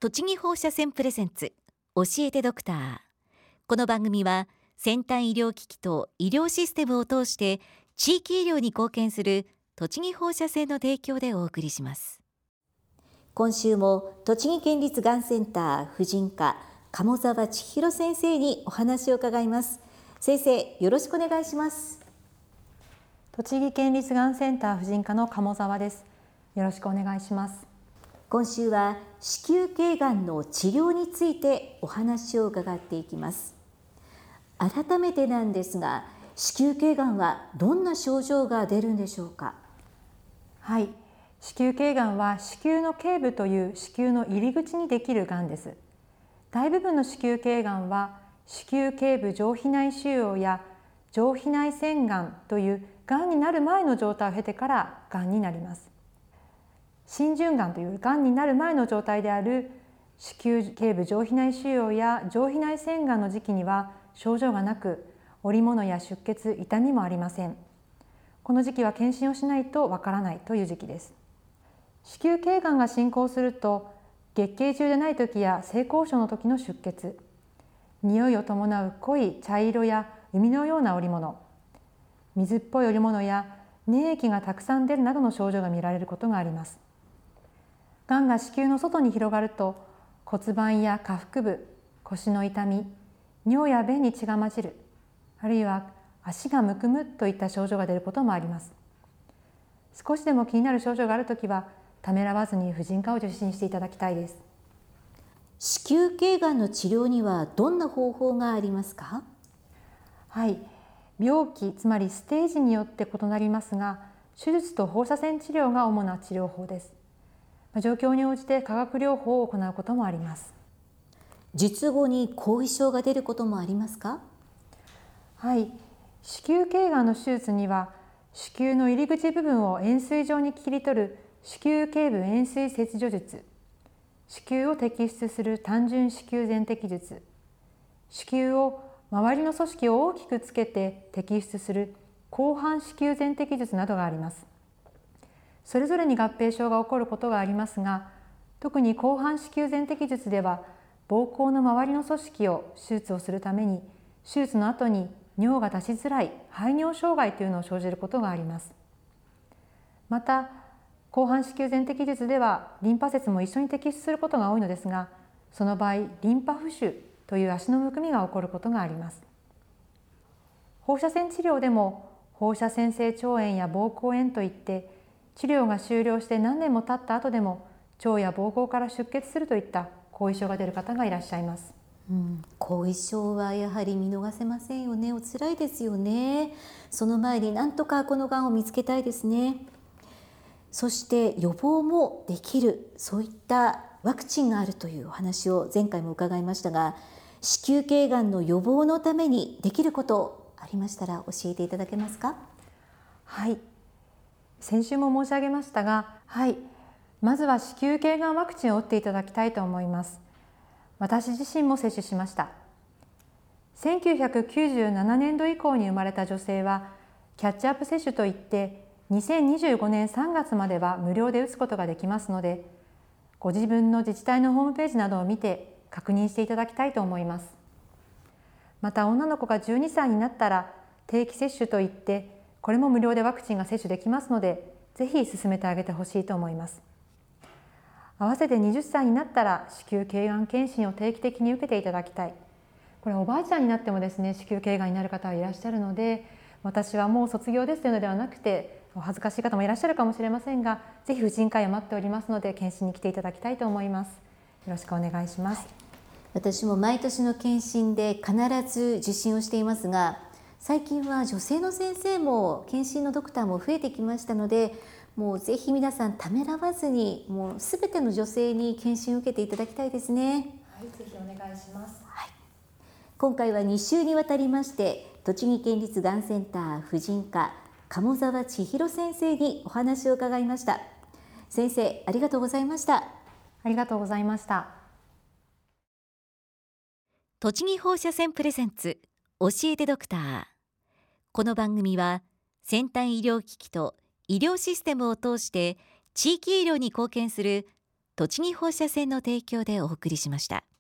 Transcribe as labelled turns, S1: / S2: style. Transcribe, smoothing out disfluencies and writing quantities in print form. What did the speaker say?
S1: 栃木放射線プレゼンツ教えてドクター。この番組は先端医療機器と医療システムを通して地域医療に貢献する栃木放射線の提供でお送りします。今週も栃木県立がんセンター婦人科鴨澤千尋先生にお話を伺います。先生、よろしくお願いします。
S2: 栃木県立がんセンター婦人科の鴨澤です。よろしくお願いします。
S1: 今週は子宮頸がんの治療についてお話を伺っていきます。改めてなんですが、子宮頸がんはどんな症状が出るんでしょうか。
S2: はい、子宮頸がんは子宮の頸部という子宮の入り口にできるがんです。大部分の子宮頸がんは子宮頸部上皮内腫瘍や上皮内腺がんというがんになる前の状態を経てからがんになります。浸潤がんというがんになる前の状態である子宮頸部上皮内腫瘍や上皮内腺がんの時期には症状がなく、織物や出血、痛みもありません。この時期は検診をしないとわからないという時期です。子宮頸がんが進行すると、月経中でない時や性交渉の時の出血、匂いを伴う濃い茶色や海のような織物、水っぽい織物や粘液がたくさん出るなどの症状が見られることがあります。がんが子宮の外に広がると、骨盤や下腹部、腰の痛み、尿や便に血が混じる、あるいは足がむくむといった症状が出ることもあります。少しでも気になる症状があるときは、ためらわずに婦人科を受診していただきたいです。
S1: 子宮頸がんの治療にはどんな方法がありますか。
S2: はい、病気つまりステージによって異なりますが、手術と放射線治療が主な治療法です。状況に応じて化学療法を行うこともあります。
S1: 術後に後遺症が出ることもありますか。
S2: はい、子宮頸がんの手術には、子宮の入り口部分を円錐状に切り取る子宮頸部円錐切除術、子宮を摘出する単純子宮全摘術、子宮を周りの組織を大きくつけて摘出する広範子宮全摘術などがあります。それぞれに合併症が起こることがありますが、特に広範子宮全摘術では、膀胱の周りの組織を手術をするために、手術の後に尿が出しづらい排尿障害というのを生じることがあります。また、広範子宮全摘術ではリンパ節も一緒に摘出することが多いのですが、その場合リンパ浮腫という足のむくみが起こることがあります。放射線治療でも放射線性腸炎や膀胱炎といって、治療が終了して何年も経った後でも腸や膀胱から出血するといった後遺症が出る方がいらっしゃいます。
S1: 後遺症はやはり見逃せませんよね。お辛いですよね。その前になんとかこのがんを見つけたいですね。そして予防もできる、そういったワクチンがあるというお話を前回も伺いましたが、子宮頸がんの予防のためにできることありましたら教えていただけますか。
S2: はい、先週も申し上げましたが、まずは子宮頸がんワクチンを打っていただきたいと思います。私自身も接種しました。1997年度以降に生まれた女性はキャッチアップ接種といって2025年3月までは無料で打つことができますので、ご自分の自治体のホームページなどを見て確認していただきたいと思います。また、女の子が12歳になったら定期接種といって、これも無料でワクチンが接種できますので、ぜひ進めてあげてほしいと思います。合わせて20歳になったら子宮頸がん検診を定期的に受けていただきたい。これおばあちゃんになってもですね、子宮頸がんになる方はいらっしゃるので、私はもう卒業ですというのではなくて、お恥ずかしい方もいらっしゃるかもしれませんが、ぜひ婦人科医を待っておりますので、検診に来ていただきたいと思います。よろしくお願いします。
S1: 私も毎年の検診で必ず受診をしていますが、最近は女性の先生も検診のドクターも増えてきましたので、もうぜひ皆さんためらわずに、もうすべての女性に検診を受けていただきたいですね。
S2: はい、ぜひお願いします。
S1: 今回は2週にわたりまして、栃木県立がんセンター婦人科鴨澤千尋先生にお話を伺いました。先生、ありがとうございました。
S2: ありがとうございました。
S1: 栃木放射線プレゼンツ教えてドクター。この番組は先端医療機器と医療システムを通して地域医療に貢献する栃木放射線の提供でお送りしました。